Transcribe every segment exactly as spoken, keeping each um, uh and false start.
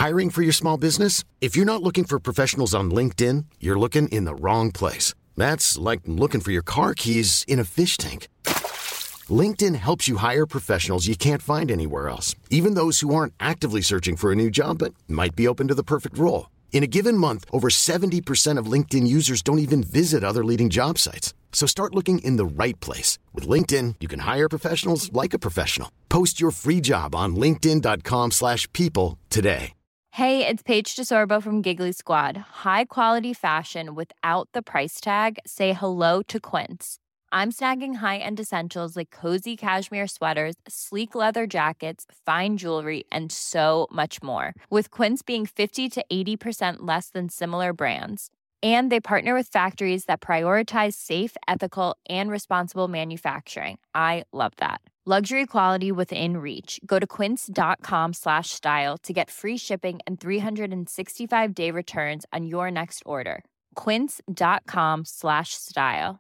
Hiring for your small business? If you're not looking for professionals on LinkedIn, you're looking in the wrong place. That's like looking for your car keys in a fish tank. LinkedIn helps you hire professionals you can't find anywhere else, even those who aren't actively searching for a new job but might be open to the perfect role. In a given month, over seventy percent of LinkedIn users don't even visit other leading job sites. So start looking in the right place. With LinkedIn, you can hire professionals like a professional. Post your free job on linkedin dot com slash people today. Hey, it's Paige DeSorbo from Giggly Squad. High quality fashion without the price tag. Say hello to Quince. I'm snagging high-end essentials like cozy cashmere sweaters, sleek leather jackets, fine jewelry, and so much more. With Quince being fifty to eighty percent less than similar brands. And they partner with factories that prioritize safe, ethical, and responsible manufacturing. I love that. Luxury quality within reach. Go to quince.com slash style to get free shipping and three sixty-five day returns on your next order. Quince.com slash style.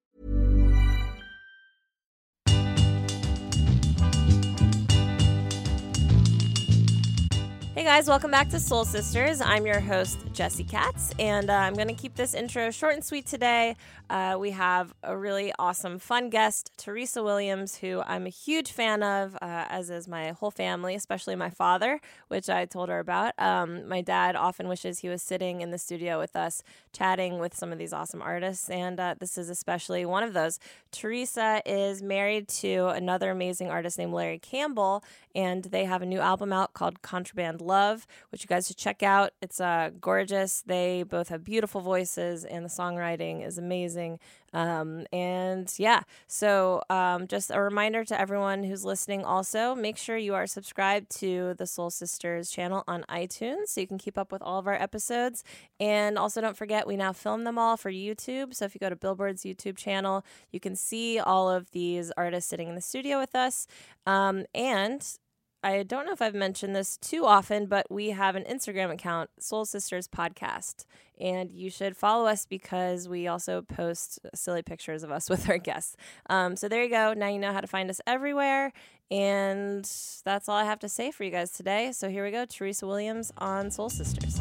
Hey guys, welcome back to Soul Sisters. I'm your host, Jessie Katz, and uh, I'm going to keep this intro short and sweet today. Uh, we have a really awesome, fun guest, Teresa Williams, who I'm a huge fan of, uh, as is my whole family, especially my father, which I told her about. Um, my dad often wishes he was sitting in the studio with us, chatting with some of these awesome artists, and uh, this is especially one of those. Teresa is married to another amazing artist named Larry Campbell, and they have a new album out called Contraband Love, which you guys should check out. It's uh, gorgeous. They both have beautiful voices, and the songwriting is amazing. Um, and yeah, so um, just a reminder to everyone who's listening also, make sure you are subscribed to the Soul Sisters channel on iTunes so you can keep up with all of our episodes. And also don't forget, we now film them all for YouTube. So if you go to Billboard's YouTube channel, you can see all of these artists sitting in the studio with us. Um, and I don't know if I've mentioned this too often, but we have an Instagram account, Soul Sisters Podcast, and you should follow us because we also post silly pictures of us with our guests. Um, so there you go. Now you know how to find us everywhere, and that's all I have to say for you guys today. So here we go, Teresa Williams on Soul Sisters.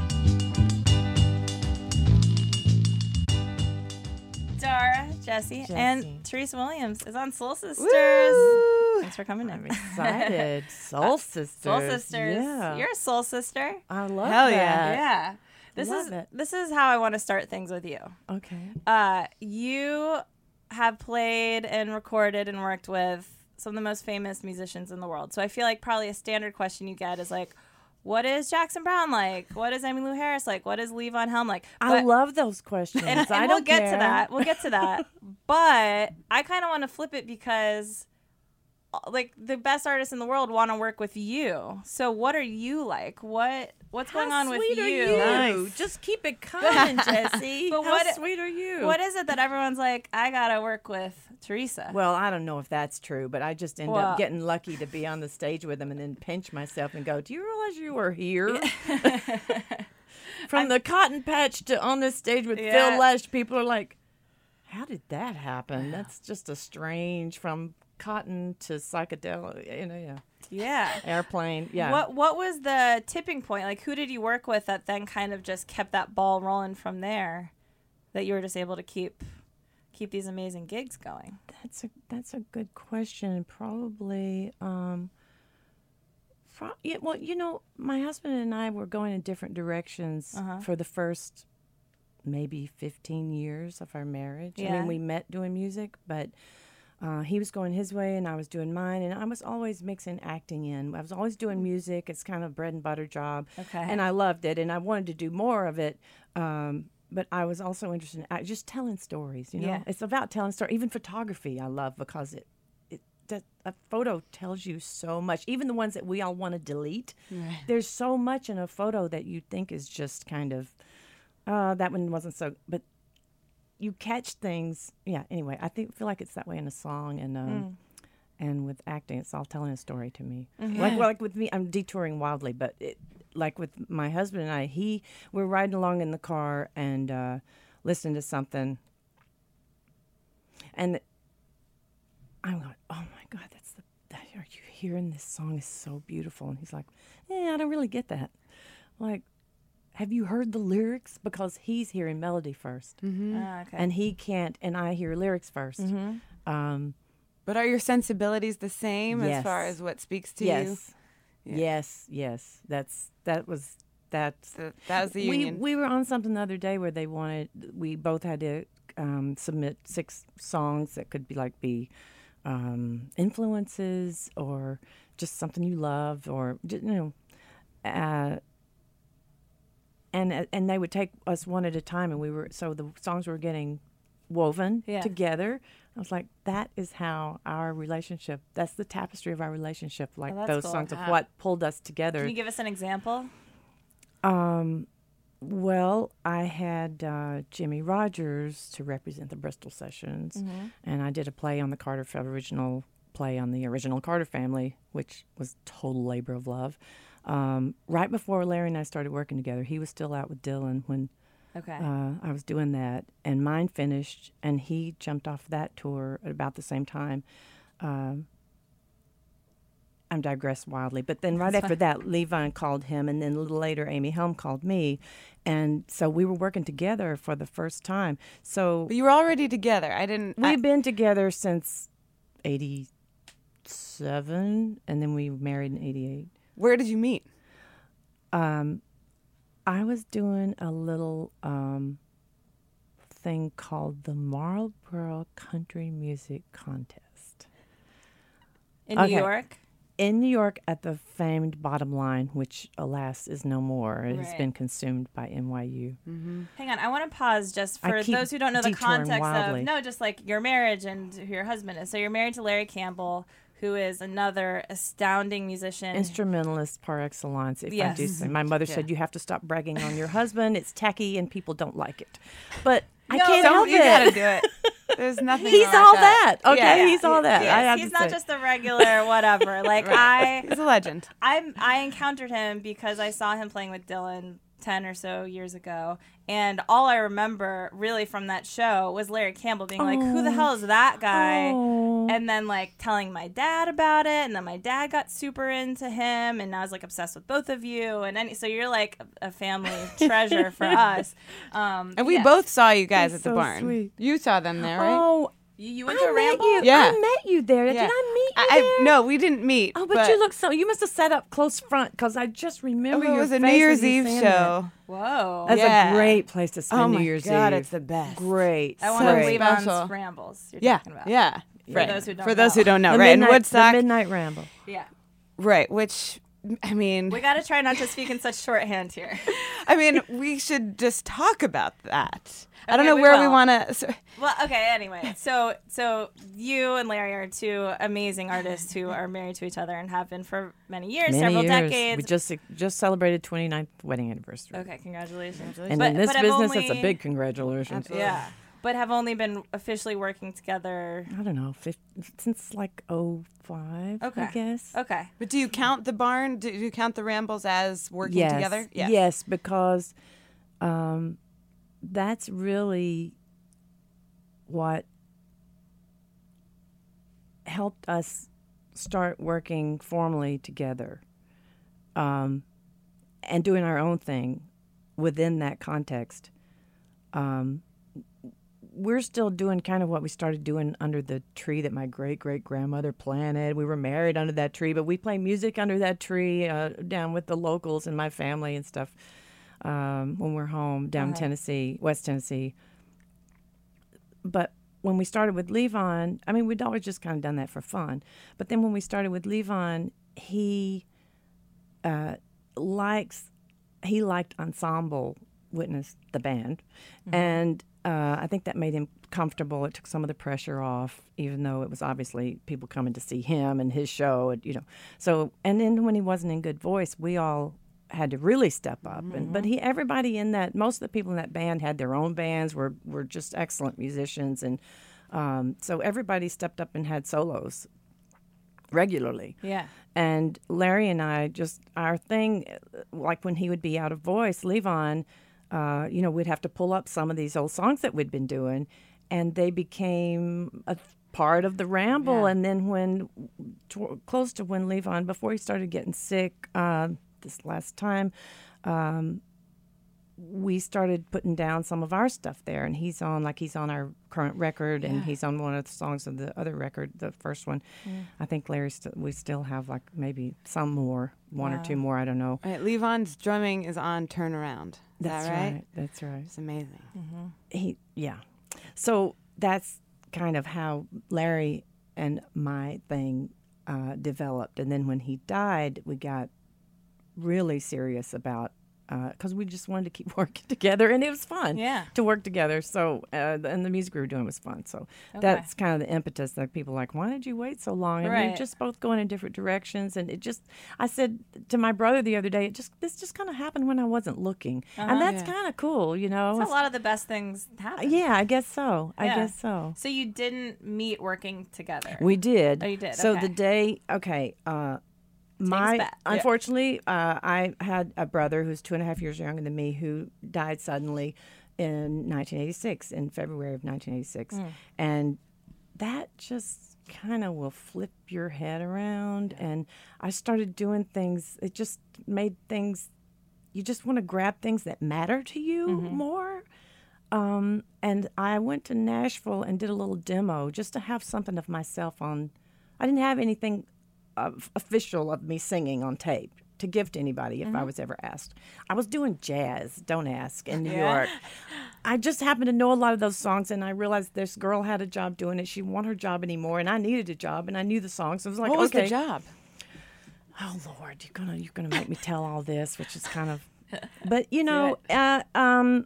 Dara, Jessie, Jessie. and Teresa Williams is on Soul Sisters. Woo! Thanks for coming in. I'm excited. Soul Sisters. Soul Sisters. Yeah. You're a soul sister. I love Hell that. yeah. Yeah. This Love is it. this is how I want to start things with you. Okay. Uh, you have played and recorded and worked with some of the most famous musicians in the world. So I feel like probably a standard question you get is like, what is Jackson Browne like? What is Emmylou Harris like? What is Levon Helm like? I But- love those questions. and, and I we'll don't get care. to that. We'll get to that. But I kind of want to flip it because, like, the best artists in the world want to work with you. So what are you like? What What's How going on with sweet you? are you? Nice. Just keep it coming, Jessie. But How what- sweet are you? What is it that everyone's like, I gotta work with Teresa? Well, I don't know if that's true, but I just end Well- up getting lucky to be on the stage with them and then pinch myself and go, do you realize you were here? From the Cotton Patch to on this stage with Yeah. Phil Lesh, people are like, how did that happen? That's just a strange, from cotton to psychedelic, you know, yeah. yeah. Airplane, yeah. What What was the tipping point? Like, who did you work with that then kind of just kept that ball rolling from there? That you were just able to keep keep these amazing gigs going. That's a that's a good question. Probably, um, pro- yeah, well, you know, my husband and I were going in different directions Uh-huh. for the first maybe fifteen years of our marriage. I Yeah. mean, we met doing music, but uh, he was going his way and I was doing mine, and I was always mixing acting in. I was always doing music. It's kind of bread and butter job, Okay. and I loved it, and I wanted to do more of it. Um, but I was also interested in act- just telling stories. You know, Yeah. it's about telling stories. Even photography, I love because it, it that a photo tells you so much. Even the ones that we all want to delete, there's so much in a photo that you think is just kind of, uh, that one wasn't so. But you catch things. Yeah. Anyway, I think feel like it's that way in a song, and um, and with acting, it's all telling a story to me. Like well, like with me, I'm detouring wildly, but it, like with my husband and I, he we're riding along in the car and uh, listening to something, and I'm going, oh my God, that's the that, are you hearing this song is so beautiful? And he's like, yeah, I don't really get that. like, have you heard the lyrics? Because he's hearing melody first, Ah, okay. and he can't, and I hear lyrics first. Um, But are your sensibilities the same as far Yes. as what speaks to you? yes, yes, yes. That's that was that's. So that was the we union. we were on something the other day where they wanted. We both had to um, submit six songs that could be like be um, influences or just something you love or ju- you know. Uh, and and they would take us one at a time, and we were so the songs were getting woven Yeah. together. I was like, that is how our relationship. That's the tapestry of our relationship. Like Oh, that's those cool. songs of Wow. what pulled us together. Can you give us an example? Um, well, I had uh, Jimmy Rogers to represent the Bristol Sessions, Mm-hmm. and I did a play on the Carter Family, original play on the original Carter Family, which was total labor of love. Um, right before Larry and I started working together, he was still out with Dylan when Okay. uh, I was doing that, and mine finished, and he jumped off that tour at about the same time. Um, I'm digress wildly, but then right after that, Levon called him, and then a little later, Amy Helm called me, and so we were working together for the first time. So But you were already together. I didn't. I- we've been together since eighty-seven, and then we married in eighty-eight. where did you meet? Um, I was doing a little um, thing called the Marlboro Country Music Contest In okay. New York? in New York at the famed Bottom Line, which alas is no more. It has Right. been consumed by N Y U. Hang on, I want to pause just I for keep those who don't know the detouring context wildly. of no, just like your marriage and who your husband is. So you're married to Larry Campbell, who is another astounding musician. Instrumentalist par excellence, if I do Yes. say. My mother Yeah. said you have to stop bragging on your husband. It's tacky and people don't like it. But I No, can't don't- help You it. gotta do it. There's nothing. He's wrong all with that. Okay, Yeah. he's all that. Yes, I have he's to not say. just a regular whatever. Like I He's a legend. I I encountered him because I saw him playing with Dylan ten or so years ago, and all I remember really from that show was Larry Campbell being like, "Who the hell is that guy?" Oh. And then like telling my dad about it, and then my dad got super into him, and I was like obsessed with both of you, and any, so you're like a family treasure for us. Um, And we yeah. both saw you guys That's at the so barn. sweet. You saw them there, right? Oh, You, you went I to a met ramble. you. Yeah. I met you there. Yeah. Did I meet you I, there? I, no, we didn't meet. Oh, but, you look so. You must have sat up close front because I just remember Oh, your it was a face New as Year's you Eve sang show. Whoa. That. That's Yeah. a great place to spend Oh New my Year's God, Eve. it's the best. Great. I want so to great. leave special. on rambles. You're Yeah, talking about. yeah. For right. those who don't For those know. who don't know, The right? In midnight, Woodstock, the midnight ramble. Yeah. right? Which, I mean, We got to try not to speak in such shorthand here. I mean, we should just talk about that. I don't Okay, know we where we will. want to. So, Well, okay. Anyway, so so you and Larry are two amazing artists who are married to each other and have been for many years, Many several years. decades. We just just celebrated twenty-ninth wedding anniversary. Okay, congratulations. And But- in this but I've business, it's a only- big congratulations. Yeah, but have only been officially working together. I don't know, fif- since like oh five, Okay. I guess. Okay. but do you count the barn? Do you count the rambles as working yes. together? Yes, because um, that's really what helped us start working formally together um, and doing our own thing within that context. Um, we're still doing kind of what we started doing under the tree that my great great grandmother planted. We were married under that tree, but we play music under that tree uh, down with the locals and my family and stuff um, when we're home down in Tennessee, West Tennessee. But when we started with Levon, I mean, we'd always just kind of done that for fun. But then when we started with Levon, he uh, likes he liked ensemble. Witness the band, and uh, I think that made him comfortable. It took some of the pressure off, even though it was obviously people coming to see him and his show, and, you know. So, and then when he wasn't in good voice, we all had to really step up. And but he, everybody in that, most of the people in that band had their own bands. were were just excellent musicians, and um, so everybody stepped up and had solos regularly. Yeah. And Larry and I just, our thing, like when he would be out of voice, Levon, uh, you know, we'd have to pull up some of these old songs that we'd been doing, and they became a part of the ramble. And then when, tw- close to when Levon, before he started getting sick uh, this last time, um, we started putting down some of our stuff there, and he's on like he's on our current record, and he's on one of the songs of the other record, the first one. Mm. I think Larry, st- we still have like maybe some more, one wow. or two more. I don't know. Right, Levon's drumming is on Turnaround. Is that's that right? right. That's right. It's amazing. Mm-hmm. He, yeah. So that's kind of how Larry and my thing uh, developed, and then when he died, we got really serious about. Because uh, we just wanted to keep working together, and it was fun yeah. to work together. So, uh, and the music we were doing was fun. So okay. that's kind of the impetus that people are like, why did you wait so long? And right. we were just both going in different directions. And it just, I said to my brother the other day, it just this just kind of happened when I wasn't looking, uh-huh. and that's yeah. kind of cool, you know. That's a lot of the best things happen. Yeah, I guess so. Yeah. I guess so. So you didn't meet working together. We did. Oh, you did. So okay. the day, okay. Uh, My back. unfortunately, uh, I had a brother who's two and a half years younger than me who died suddenly in nineteen eighty-six, in February of nineteen eighty-six, mm. and that just kind of will flip your head around. And I started doing things. It just made things. You just want to grab things that matter to you mm-hmm. more. Um, and I went to Nashville and did a little demo just to have something of myself on. I didn't have anything. Of official of me singing on tape to give to anybody if mm-hmm. I was ever asked. I was doing jazz, don't ask, in New yeah. York. I just happened to know a lot of those songs, and I realized this girl had a job doing it. She didn't want her job anymore, and I needed a job, and I knew the songs. So I was like, what was okay. the job? Oh Lord, you're gonna you're gonna make me tell all this, which is kind of. But you know, uh, um.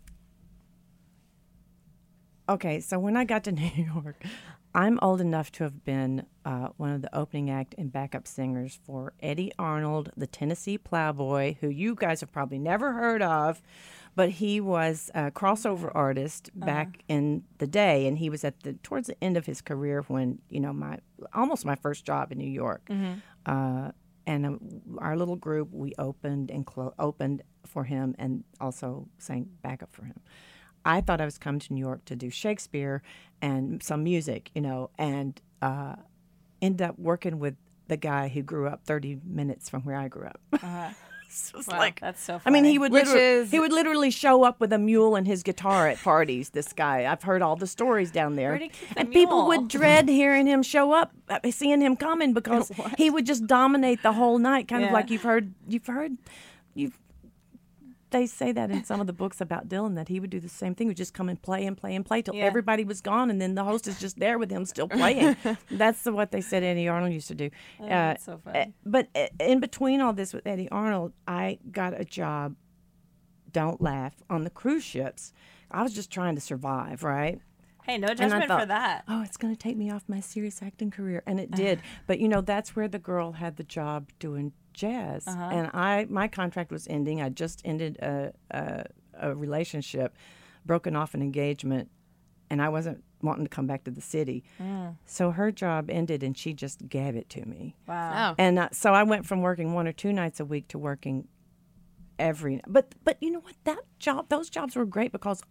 Okay, so when I got to New York. I'm old enough to have been uh, one of the opening act and backup singers for Eddie Arnold, the Tennessee Plowboy, who you guys have probably never heard of, but he was a crossover artist uh-huh. back in the day, and he was at the towards the end of his career when you know my almost my first job in New York, mm-hmm. uh, and uh, our little group we opened and clo- opened for him and also sang backup for him. I thought I was coming to New York to do Shakespeare and some music, you know, and uh, ended up working with the guy who grew up thirty minutes from where I grew up. Uh-huh. So it's wow, like, that's so funny. I mean, he would Which literally, is... he would literally show up with a mule and his guitar at parties. This guy, I've heard all the stories down there, the and mule? people would dread hearing him show up, uh, seeing him coming because he would just dominate the whole night, kind yeah. of like you've heard, you've heard, you've. They say that in some of the books about Dylan, that he would do the same thing. He would just come and play and play and play till yeah. everybody was gone, and then the host is just there with him still playing. That's the, what they said Eddie Arnold used to do. Oh, uh, that's so funny. Uh, but uh, in between all this with Eddie Arnold, I got a job, don't laugh, on the cruise ships. I was just trying to survive, right? Hey, no judgment thought, for that. Oh, it's going to take me off my serious acting career. And it did. But, you know, that's where the girl had the job doing jazz. Uh-huh. And I, my contract was ending. I just ended a, a, a relationship, broken off an engagement, and I wasn't wanting to come back to the city. Mm. So her job ended, and she just gave it to me. Wow. Oh. And uh, so I went from working one or two nights a week to working every. But but you know what? That job, those jobs were great because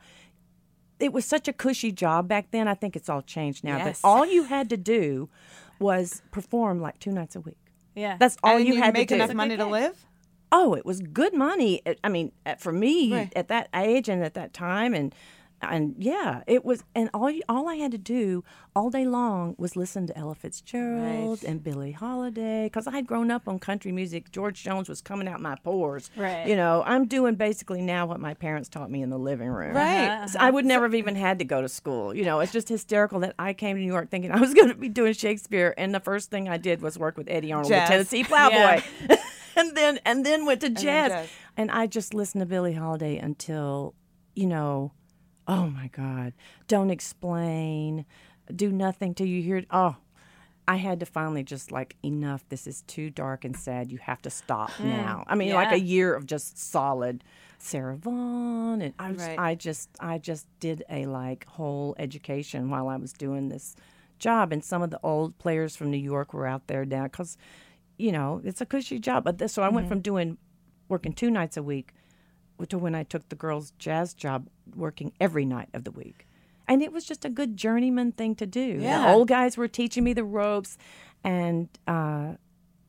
it was such a cushy job back then. I think it's all changed now. Yes. But all you had to do was perform like two nights a week. Yeah. That's all and you, you had make to do. enough money to live? Oh, it was good money. It, I mean, uh, for me Right. at that age and at that time, and and yeah, it was. And all you, all I had to do all day long was listen to Ella Fitzgerald Right. and Billie Holiday, because I had grown up on country music. George Jones was coming out my pores. Right. You know, I'm doing basically now what my parents taught me in the living room. Right. Uh-huh. So I would never have even had to go to school. You know, it's just hysterical that I came to New York thinking I was going to be doing Shakespeare, and the first thing I did was work with Eddie Arnold, Jazz. the Tennessee Plowboy, and then and then went to And then jazz. jazz. And I just listened to Billie Holiday until, you know, oh my God, Don't Explain, Do Nothing Till You Hear It. Oh, I had to finally just like, enough. This is too dark and sad. You have to stop Mm, now. I mean, yeah. like a year of just solid Sarah Vaughan, and I was, Right. I just, I just did a like whole education while I was doing this job. And some of the old players from New York were out there now because, you know, it's a cushy job. But this, so I Mm-hmm. went from doing working two nights a week to when I took the girls' jazz job, working every night of the week. And it was just a good journeyman thing to do. Yeah. The old guys were teaching me the ropes, and uh,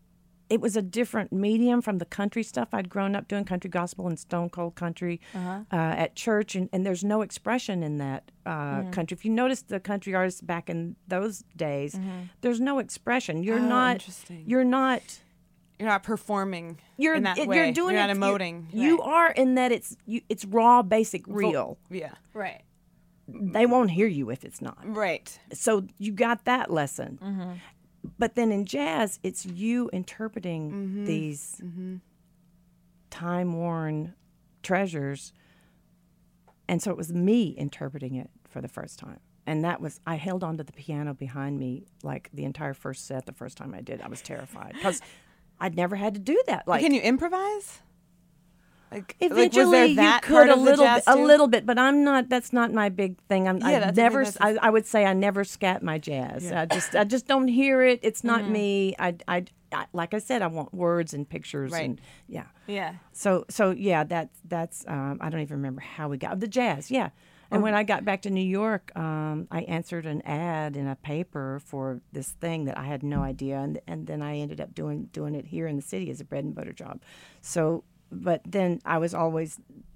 it was a different medium from the country stuff. I'd grown up doing country gospel and stone cold country uh-huh. uh, at church, and, and there's no expression in that uh, mm-hmm. country. If you notice the country artists back in those days, mm-hmm. there's no expression. You're oh, not. Interesting. You're not. You're not performing You're in that it, way. You're doing you're it. not emoting. You, you are in that it's you, it's raw, basic, real. Vo- yeah. Right. They won't hear you if it's not. Right. So you got that lesson. Mm-hmm. But then in jazz, it's you interpreting mm-hmm. these mm-hmm. time-worn treasures. And so it was me interpreting it for the first time. And that was, I held onto the piano behind me like the entire first set the first time I did. I was terrified because I'd never had to do that. Like, can you improvise? Like, eventually, like, was there that you could part a of the little, jazz bit, a too? little bit, but I'm not. That's not my big thing. I'm. Yeah, I that's never. that's I, I would say I never scat my jazz. Yeah. I just, I just don't hear it. It's not Mm-hmm. me. I, I, I, like I said, I want words and pictures. Right. And yeah. Yeah. So, so yeah, that's that's. Um, I don't even remember how we got the jazz. Yeah. And when I got back to New York, um, I answered an ad in a paper for this thing that I had no idea, and and then I ended up doing doing it here in the city as a bread and butter job. So, but then I was always,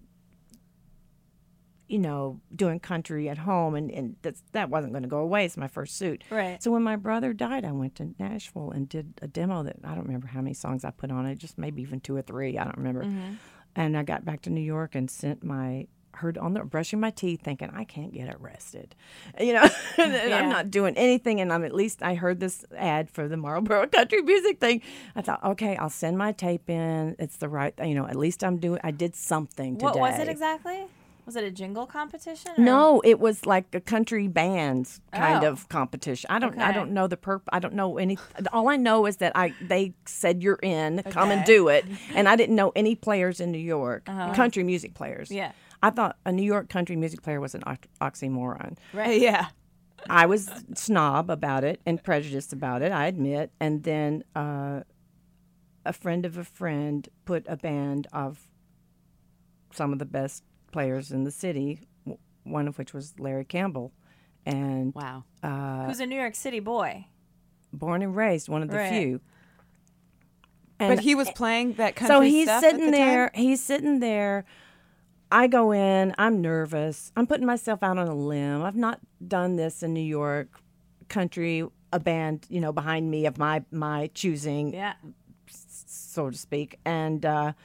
you know, doing country at home, and, and that's, that wasn't going to go away. It's my first suit. Right. So when my brother died, I went to Nashville and did a demo that I don't remember how many songs I put on it, just maybe even two or three. I don't remember. Mm-hmm. And I got back to New York and sent my heard on the brushing my teeth thinking I can't get arrested, you know. Yeah. I'm not doing anything, and I'm at least I heard this ad for the Marlboro country music thing. I thought, okay, I'll send my tape in. It's the right, you know, at least I'm doing I did something today. What was it exactly? Was it a jingle competition? Or? No, it was like a country bands kind Oh. of competition. I don't I Okay. don't know the perp I don't know any all I know is that I they said you're in, come and Okay. do it. And I didn't know any players in New York, country music players. Yeah. I thought a New York country music player was an ox- oxymoron. Right. Yeah. I was snob about it and prejudiced about it, I admit. And then uh, a friend of a friend put a band of some of the best players in the city, w- one of which was Larry Campbell. And Wow. uh, Who's a New York City boy? born and raised, one of the Right. few. But he was playing that country so he's stuff at sitting the there. time? He's sitting there. I go in. I'm nervous. I'm putting myself out on a limb. I've not done this in New York, country, a band, you know, behind me of my my choosing, Yeah. so to speak. And uh,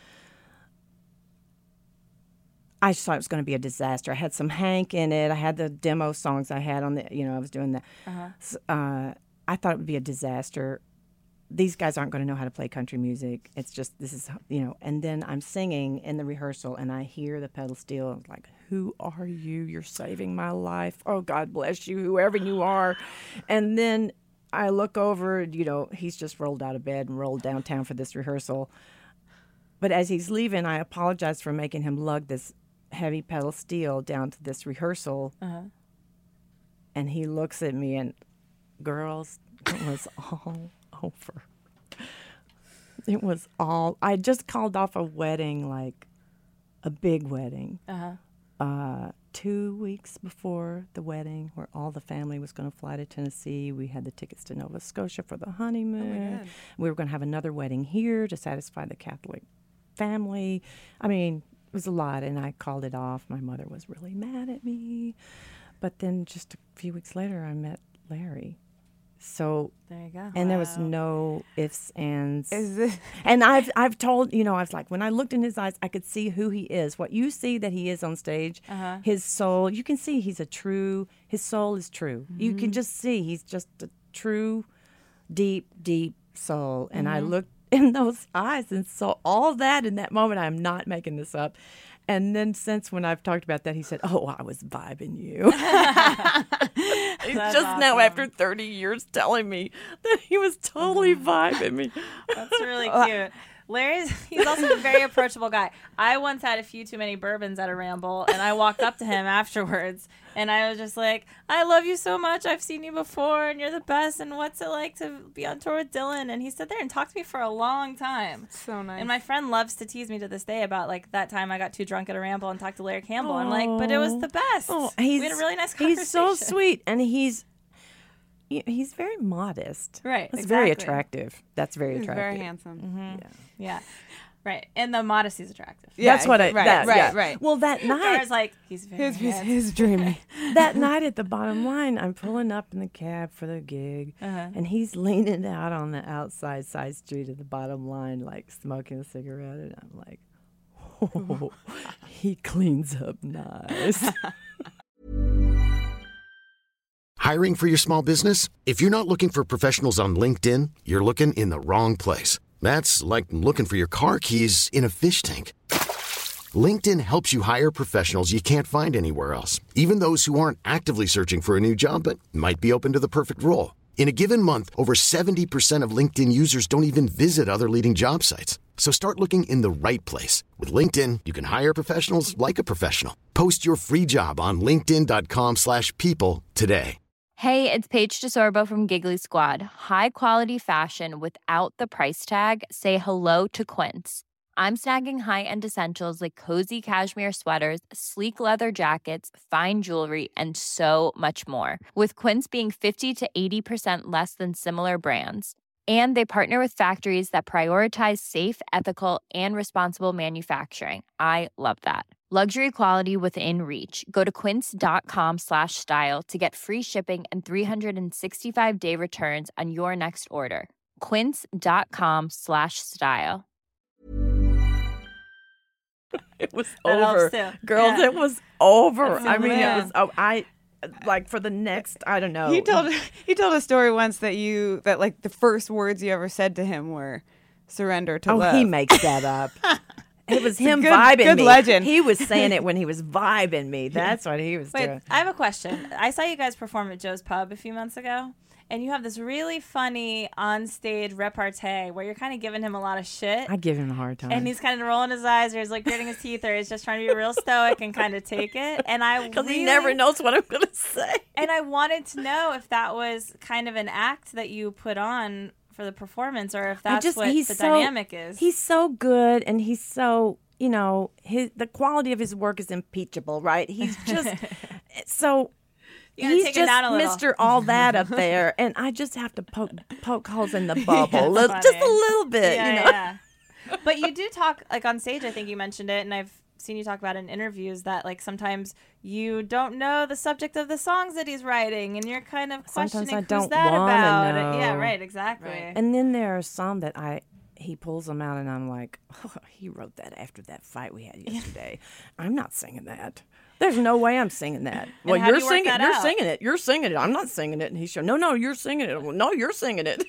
I just thought it was going to be a disaster. I had some Hank in it. I had the demo songs I had on the, you know, I was doing that. Uh-huh. So, uh, I thought it would be a disaster. These guys aren't going to know how to play country music. It's just, this is, you know, and then I'm singing in the rehearsal and I hear the pedal steel. I'm like, who are you? You're saving my life. Oh, God bless you, whoever you are. And then I look over, you know, he's just rolled out of bed and rolled downtown for this rehearsal. But as he's leaving, I apologize for making him lug this heavy pedal steel down to this rehearsal. Uh-huh. And he looks at me and, girls, it was all over. It was all, I just called off a wedding, like a big wedding. Uh-huh. Uh, two weeks before the wedding, where all the family was going to fly to Tennessee. We had the tickets to Nova Scotia for the honeymoon. God. We were going to have another wedding here to satisfy the Catholic family. I mean, it was a lot, and I called it off. My mother was really mad at me. But then just a few weeks later, I met Larry. So, There you go. and there was no ifs, ands. Is it? And I've I've told, you know, I was like, when I looked in his eyes, I could see who he is. What you see that he is on stage, Uh-huh. his soul, you can see he's a true, his soul is true. You can just see he's just a true, deep, deep soul. And I looked in those eyes and saw all that in that moment. I'm not making this up. And then since when I've talked about that, he said, oh, I was vibing you. He's That's just now, awesome. after thirty years, telling me that he was totally vibing me. That's really cute. Larry's, he's also a very approachable guy. I once had a few too many bourbons at a ramble, and I walked up to him afterwards, and I was just like, I love you so much. I've seen you before, and you're the best, and what's it like to be on tour with Dylan? And he stood there and talked to me for a long time. So nice. And my friend loves to tease me to this day about, like, that time I got too drunk at a ramble and talked to Larry Campbell. I'm like, but it was the best. Oh, he's, we had a really nice conversation. He's so sweet, and he's y- he's very modest. Right, That's very exactly. attractive. That's very He's attractive. very handsome. Mm-hmm. Yeah. Right. And the modesty is attractive. Yeah, That's what I. right, that, right, yeah. right. Well, that night, Dara's like, he's very His, his, handsome. his dreamy. that night at the bottom line, I'm pulling up in the cab for the gig, Uh-huh. and he's leaning out on the outside side street of the bottom line, like smoking a cigarette, and I'm like, oh, he cleans up nice. Hiring for your small business? If you're not looking for professionals on LinkedIn, you're looking in the wrong place. That's like looking for your car keys in a fish tank. LinkedIn helps you hire professionals you can't find anywhere else, even those who aren't actively searching for a new job but might be open to the perfect role. In a given month, over seventy percent of LinkedIn users don't even visit other leading job sites. So start looking in the right place. With LinkedIn, you can hire professionals like a professional. Post your free job on linkedin dot com slash people today. Hey, it's Paige DeSorbo from Giggly Squad. High quality fashion without the price tag. Say hello to Quince. I'm snagging high-end essentials like cozy cashmere sweaters, sleek leather jackets, fine jewelry, and so much more. With Quince being fifty to eighty percent less than similar brands. And they partner with factories that prioritize safe, ethical, and responsible manufacturing. I love that. Luxury quality within reach. Go to quince.com slash style to get free shipping and three sixty-five day returns on your next order. Quince.com slash style. It was That helps over, too. girls. Yeah. It was over. That's I mean, yeah. it was. Oh, I like for the next. I don't know. He told he told a story once that you that like the first words you ever said to him were surrender to Oh, love. he makes that up. It was him good- vibing good me. legend. He was saying it when he was vibing me. That's what he was Wait, doing. I have a question. I saw you guys perform at Joe's Pub a few months ago, and you have this really funny on-stage repartee where you're kind of giving him a lot of shit. I give him a hard time. And he's kind of rolling his eyes, or he's like gritting his teeth, or he's just trying to be real stoic and kind of take it. And I because really, he never knows what I'm going to say. And I wanted to know if that was kind of an act that you put on for the performance, or if I that's just, what he's the so, dynamic is. He's so good, and he's so, you know, his the quality of his work is impeachable, right? He's just so. You gotta He's take it just down a little. Mister All That up there, and I just have to poke poke holes in the Yeah, bubble, that's little, just a funny. little bit, yeah, you know. yeah. But you do talk like on stage. I think you mentioned it, and I've seen you talk about it in interviews that like sometimes you don't know the subject of the songs that he's writing, and you're kind of Sometimes questioning I who's don't that wanna about. know. Yeah, right, exactly. And then there are some that I he pulls them out, and I'm like, oh, he wrote that after that fight we had yesterday. I'm not singing that. There's no way I'm singing that. Well, how do you're you work singing. that You're out? singing it. You're singing it. I'm not singing it. And he's showing, no, no, you're singing it. Well, no, you're singing it.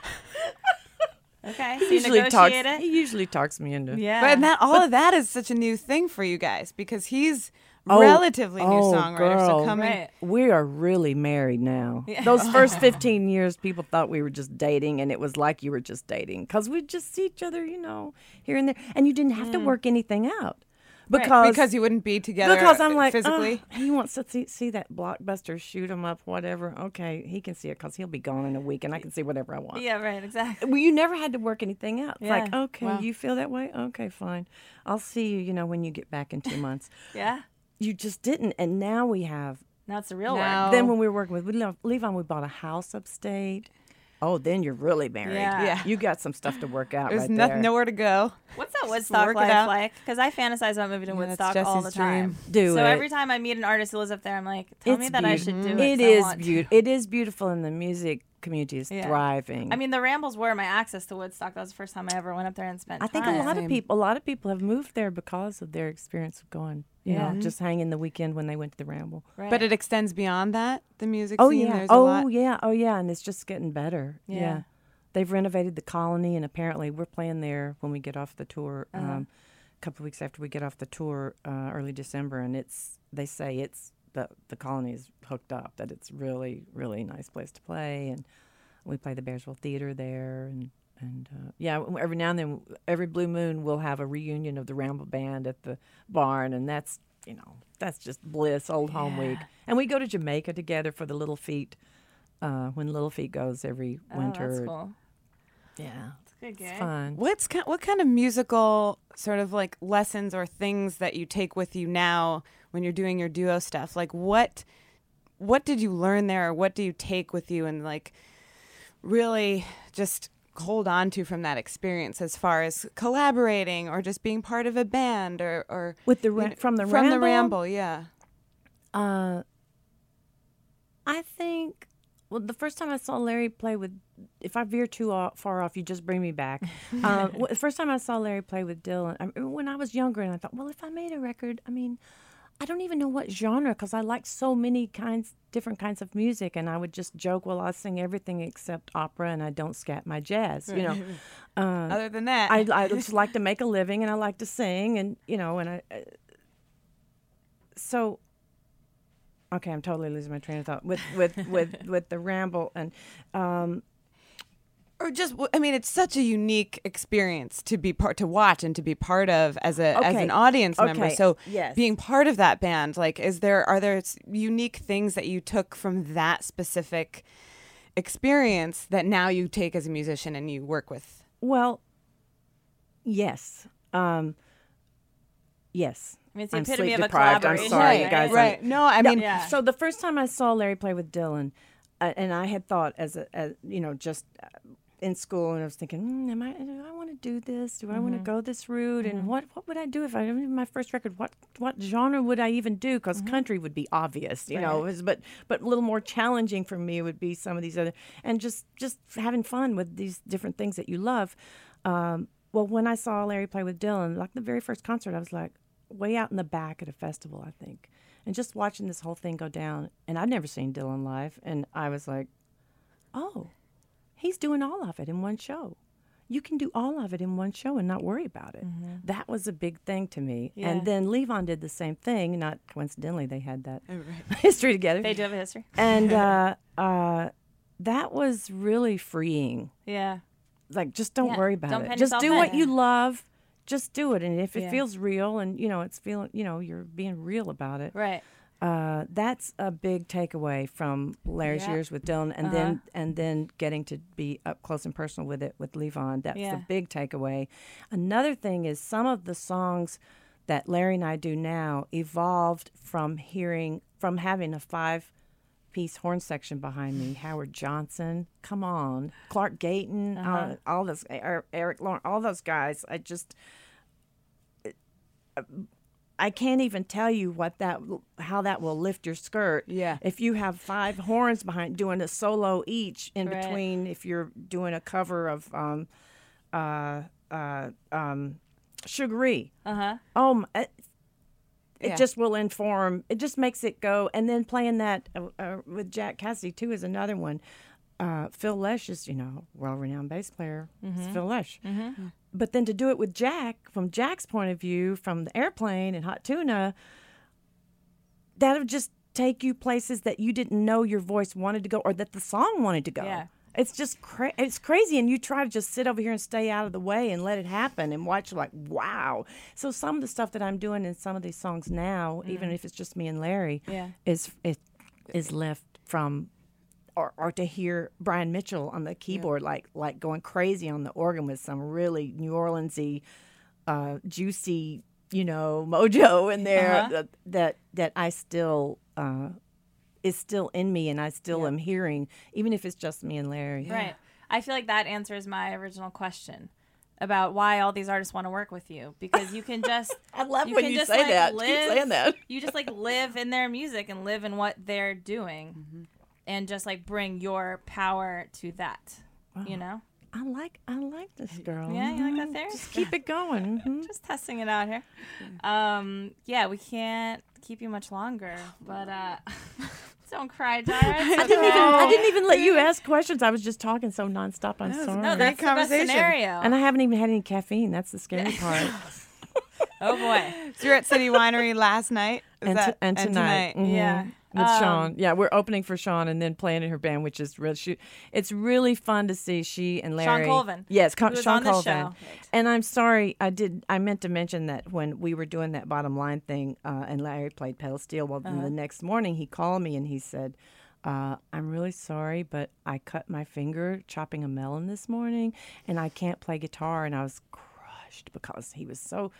Okay, so He you usually negotiate talks. it. He usually talks me into. Yeah, But that all of that is such a new thing for you guys because he's Oh, relatively new oh, songwriter. So girl. coming, Right. We are really married now. Those first fifteen years, people thought we were just dating, and it was like you were just dating because we'd just see each other, you know, here and there, and you didn't have to work anything out because because you wouldn't be together because I'm like physically. "Oh, he wants to see, see that Blockbuster, shoot him up, whatever. Okay, he can see it because he'll be gone in a week, and I can see whatever I want. yeah, right, exactly. Well, you never had to work anything out. It's like, Yeah. okay, Wow. you feel that way? Okay, fine. I'll see you, you know, when you get back in two months. Yeah, You just didn't. And now we have. now it's the real Now- work. Then when we were working with Le- Levon, we bought a house upstate. Oh, then you're really married. Yeah. Yeah. You got some stuff to work out There's right nothing, there. nowhere to go. What's that Just Woodstock work it life out. like? Because I fantasize about moving to Yeah, that's Woodstock all the Jesse's time. dream. Do so it. every time I meet an artist who lives up there, I'm like, tell me It's that I should do it. It 'cause I is want to. beautiful. It is beautiful, and the music community is Yeah. thriving. I mean, the Rambles were my access to Woodstock. That was the first time I ever went up there and spent I think time. a lot Same. of people, a lot of people have moved there because of their experience of going. You Yeah. know, just hanging the weekend when they went to the Ramble. Right. But it extends beyond that. The music Oh scene. yeah. There's a Oh lot. yeah. Oh yeah. And it's just getting better. Yeah. Yeah. They've renovated the Colony, and apparently we're playing there when we get off the tour. Uh-huh. Um, a couple of weeks after we get off the tour, uh, early December, and it's they say it's the the Colony is hooked up. That it's really really nice place to play, and we play the Bearsville Theater there, and and uh, yeah, every now and then, every blue moon, we'll have a reunion of the Ramble Band at the barn, and that's you know that's just bliss, old home week. And we go to Jamaica together for the Little Feet. Uh, when Little Feet goes every oh, winter. that's cool. Yeah, It's a good it's gig. fun. What's ki- what kind of musical sort of like lessons or things that you take with you now when you're doing your duo stuff? Like what what did you learn there? Or what do you take with you and like really just hold on to from that experience as far as collaborating or just being part of a band or, or With the ra- you know, from the from Ramble? the ramble, yeah. Uh, I think, well, the first time I saw Larry play with, if I veer too off, far off, you just bring me back. uh, w- the first time I saw Larry play with Dylan, I remember when I was younger, and I thought, well, if I made a record, I mean, I don't even know what genre, because I like so many kinds, different kinds of music, and I would just joke, well, I sing everything except opera, and I don't scat my jazz, you know. Uh, Other than that, I, I just like to make a living, and I like to sing, and you know, and I. Uh, so, okay, I'm totally losing my train of thought with with with, with the ramble, and um, or just I mean, it's such a unique experience to be part to watch and to be part of as a as Okay. an audience member. Okay. So Yes. being part of that band, like, is there are there s- unique things that you took from that specific experience that now you take as a musician and you work with? well, yes, um, yes. I mean, it's the I'm epitome sleep of a deprived. I'm collaboration. sorry, right? guys. Right. No, I mean, Yeah. So the first time I saw Larry play with Dylan, uh, and I had thought as a, as, you know, just uh, in school, and I was thinking, mm, am I? Do I want to do this? Do I want to go this route? And what what would I do if I did my first record? What what genre would I even do? Because country would be obvious, you know. It was- but but a little more challenging for me would be some of these other, and just just having fun with these different things that you love. Um, well, when I saw Larry play with Dylan, like the very first concert, I was like way out in the back at a festival, I think, and just watching this whole thing go down. And I'd never seen Dylan live, and I was like, oh, he's doing all of it in one show. You can do all of it in one show and not worry about it. That was a big thing to me. Yeah. And then Levon did the same thing. Not coincidentally, they had that history together. They do have a history. And uh, uh, that was really freeing. Yeah. Like, just don't Yeah, worry about don't it. pen Just yourself do in. what you love. Just do it. And if it Yeah. feels real, and you know it's feeling, you know, you're being real about it. Right. Uh, that's a big takeaway from Larry's Yeah. years with Dylan, and then and then getting to be up close and personal with it with Levon. That's Yeah. the big takeaway. Another thing is some of the songs that Larry and I do now evolved from hearing from having a five piece horn section behind me. Howard Johnson, come on, Clark Gayton, uh, all those Er- Eric Lawrence, all those guys. I just. I can't even tell you what that how that will lift your skirt. Yeah. If you have five horns behind doing a solo each in Right. between, if you're doing a cover of um, uh, uh, um, Sugaree. Uh huh. Oh, my, it, it Yeah. just will inform. It just makes it go. And then playing that uh, uh, with Jack Cassidy too is another one. Uh, Phil Lesh is, you know, world-renowned bass player. It's Phil Lesh. But then to do it with Jack, from Jack's point of view, from the airplane and Hot Tuna, that'll just take you places that you didn't know your voice wanted to go, or that the song wanted to go. Yeah. It's just cra- it's crazy, and you try to just sit over here and stay out of the way and let it happen and watch, like, wow. So some of the stuff that I'm doing in some of these songs now, even if it's just me and Larry, Yeah. is it is left from. Or, or to hear Brian Mitchell on the keyboard, like like going crazy on the organ with some really New Orleansy, uh, juicy, you know, mojo in there Uh-huh. that, that that I still uh, is still in me, and I still am hearing, even if it's just me and Larry. Right. I feel like that answers my original question about why all these artists want to work with you, because you can just I love you when can you just, say like, that. Keep live, saying that. You just like live in their music and live in what they're doing, Mm-hmm. and just like bring your power to that. You know, I like I like this girl. Yeah, you like that Mhm. theory? Just keep it going. Mhm. just testing it out here. Um, yeah, we can't keep you much longer, but uh, don't cry, Dara. It's I didn't okay. even I didn't even let you ask questions. I was just talking so nonstop. I'm sorry. No, that's the best conversation. scenario. and I haven't even had any caffeine. That's the scary part. Oh boy. So you're at City Winery last night. Is and, that, t- and tonight, mhm, Yeah. with Um, Sean. Yeah, we're opening for Sean and then playing in her band, which is real. She, it's really fun to see she and Larry. Colvin, Yes, Co- who was Sean on this Colvin. show. Right. And I'm sorry, I did. I meant to mention that when we were doing that bottom line thing, uh, and Larry played pedal steel. Well, then the next morning he called me and he said, uh, "I'm really sorry, but I cut my finger chopping a melon this morning, and I can't play guitar." And I was crushed because he was so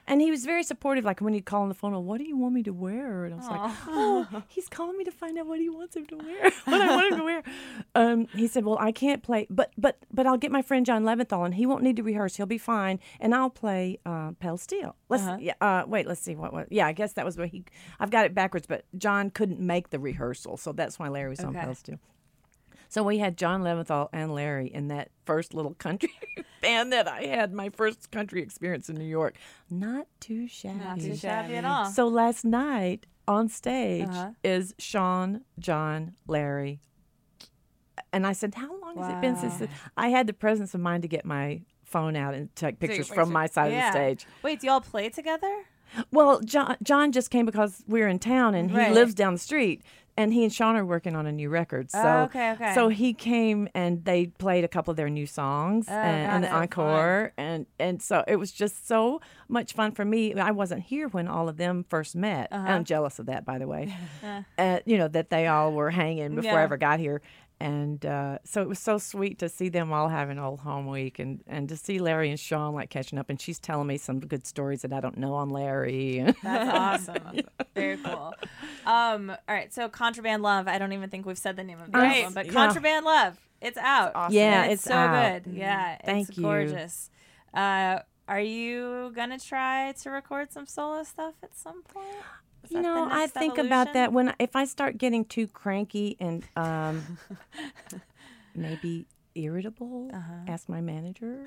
And he was very supportive. Like when he'd call on the phone, oh, what do you want me to wear? And I was Aww. like, oh, he's calling me to find out what he wants him to wear, what I want him to wear. Um, he said, well, I can't play, but but but I'll get my friend John Leventhal, and he won't need to rehearse. He'll be fine, and I'll play uh, Pale Steel. Let's uh-huh. yeah. Uh, wait, let's see what. what Yeah, I guess that was what he. I've got it backwards, but John couldn't make the rehearsal, so that's why Larry was okay. on Pale Steel. So we had John Leventhal and Larry in that first little country band that I had, my first country experience in New York. Not too shabby. Not too shabby at all. So last night on stage uh-huh. is Sean, John, Larry. And I said, how long wow. has it been since the, I had the presence of mind to get my phone out and take pictures so from my side yeah. of the stage. Wait, do y'all play together? Well, John, John just came because we were in town, and he right. lives down the street. And he and Sean are working on a new record. So, oh, okay, okay. So he came and they played a couple of their new songs oh, and, and the encore. And, and so it was just so much fun for me. I wasn't here when all of them first met. Uh-huh. I'm jealous of that, by the way. uh. Uh, you know, that they all were hanging before yeah. I ever got here. And uh, so it was so sweet to see them all having Old Home Week, and, and to see Larry and Sean like catching up. And she's telling me some good stories that I don't know on Larry. That's awesome. Very cool. Um, all right, so Contraband Love. I don't even think we've said the name of the Right. album, but Yeah. Contraband Love. It's out. Awesome. Yeah, and it's, it's so out. good. Yeah, Thank it's you. gorgeous. Uh, are you gonna try to record some solo stuff at some point? Is You that the know, I next think evolution? about that when if I start getting too cranky and um, maybe irritable. Uh-huh. Ask my manager.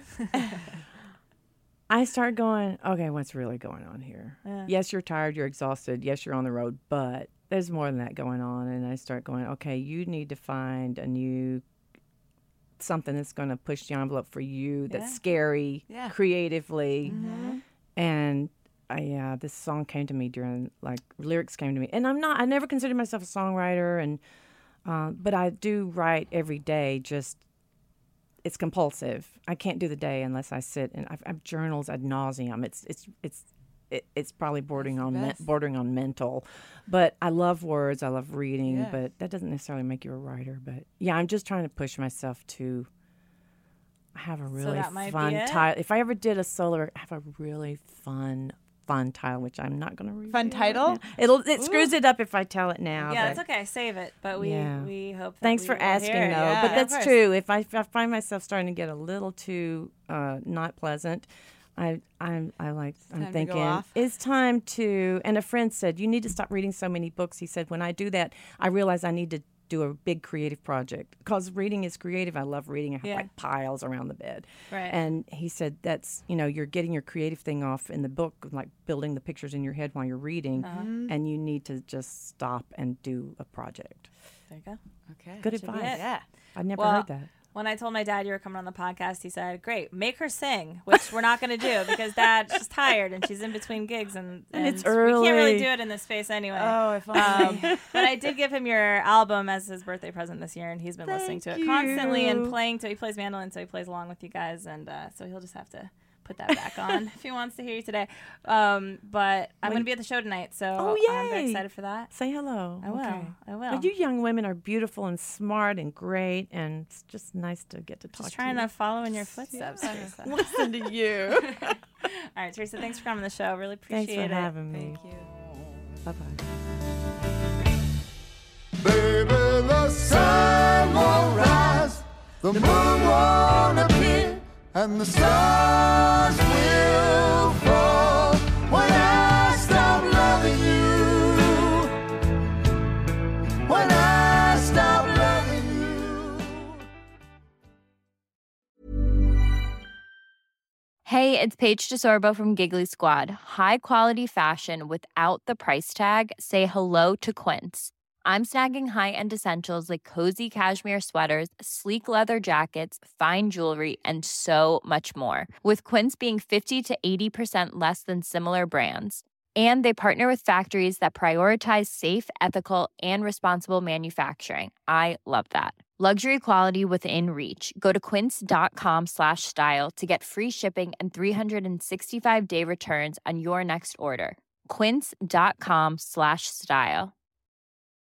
I start going, okay, what's really going on here? Yeah. Yes, you're tired, you're exhausted. Yes, you're on the road, but there's more than that going on. And I start going, okay, you need to find a new something that's going to push the envelope for you. That's Yeah. scary, Yeah. creatively, Mm-hmm. and. I, yeah, this song came to me during, like, lyrics came to me. And I'm not, I never considered myself a songwriter, and uh, but I do write every day, just, it's compulsive. I can't do the day unless I sit, and I've, I've journals ad nauseum. It's, it's, it's, it, it's probably bordering on, me, bordering on mental. But I love words, I love reading, Yeah. but that doesn't necessarily make you a writer. But yeah, I'm just trying to push myself to have a really that might be fun it? title. If I ever did a solo, have a really fun fun title, which I'm not going to read. Fun title? It'll it screws it up if I tell it now. Yeah, but it's okay. Save it. But we Yeah. we hope. That Thanks we for will asking, hear it. though. Yeah, but of that's course. true. If I, if I find myself starting to get a little too uh, not pleasant, I I'm I like I'm time to go thinking off. it's time to. And a friend said you need to stop reading so many books. He said when I do that, I realize I need to do a big creative project because reading is creative. I love reading. I have Yeah. like piles around the bed. Right. And he said that's, you know, you're getting your creative thing off in the book, like building the pictures in your head while you're reading, Uh-huh. and you need to just stop and do a project. There you go. Okay. Good Should be advice. it. Yeah. I've never Well, heard that. When I told my dad you were coming on the podcast, he said, "Great, make her sing," which we're not going to do because Dad, she's tired and she's in between gigs, and, And it's We can't really early. do it in this space anyway. Oh, if only. Um, but I did give him your album as his birthday present this year, and he's been listening to it Thank constantly and you. playing to. He plays mandolin, so he plays along with you guys, and uh, so he'll just have to put that back on if he wants to hear you today. Um, but I'm going to be at the show tonight, so Oh, I'm very yay. excited for that. Say hello. I will. Okay. I will. Well, you young women are beautiful and smart and great, and it's just nice to get to talk Just trying to to you. follow in your footsteps, Teresa. Listen to you. All right, Teresa, thanks for coming on the show. Really appreciate Thanks for it. having me. Thank you. Bye-bye. Baby, the sun won't rise, the moon won't appear, and the stars will fall when I stop loving you. When I stop loving you. Hey, it's Paige DeSorbo from Giggly Squad. High quality fashion without the price tag. Say hello to Quince. I'm snagging high-end essentials like cozy cashmere sweaters, sleek leather jackets, fine jewelry, and so much more. With Quince being fifty to eighty percent less than similar brands. And they partner with factories that prioritize safe, ethical, and responsible manufacturing. I love that. Luxury quality within reach. Go to quince.com slash style to get free shipping and three sixty-five day returns on your next order. Quince.com slash style.